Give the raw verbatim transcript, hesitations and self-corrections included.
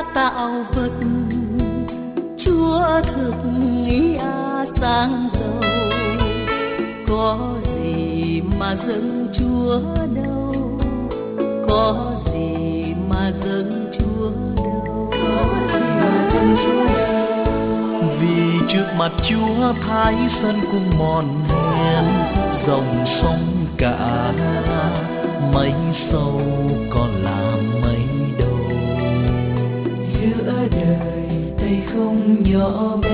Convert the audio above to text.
tạo vật, Chúa thực ý a sáng giàu. Có gì mà dâng Chúa đâu, có gì mà dâng Chúa đâu, có gì mà dâng Chúa đâu. Vì trước mặt Chúa thái sơn cũng mòn men, dòng sông cả mấy sâu còn là mấy đâu. Giữa đời tay không nhỏ bé,